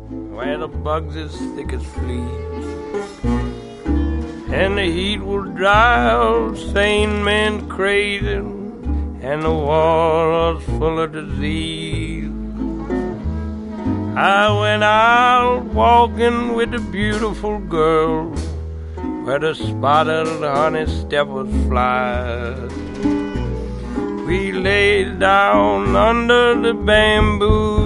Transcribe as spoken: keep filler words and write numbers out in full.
where the bugs is thick as fleas, and the heat will drive sane men crazy, and the water's full of disease. I went out walking with a beautiful girl where the spotted honey steppers fly. We laid down under the bamboo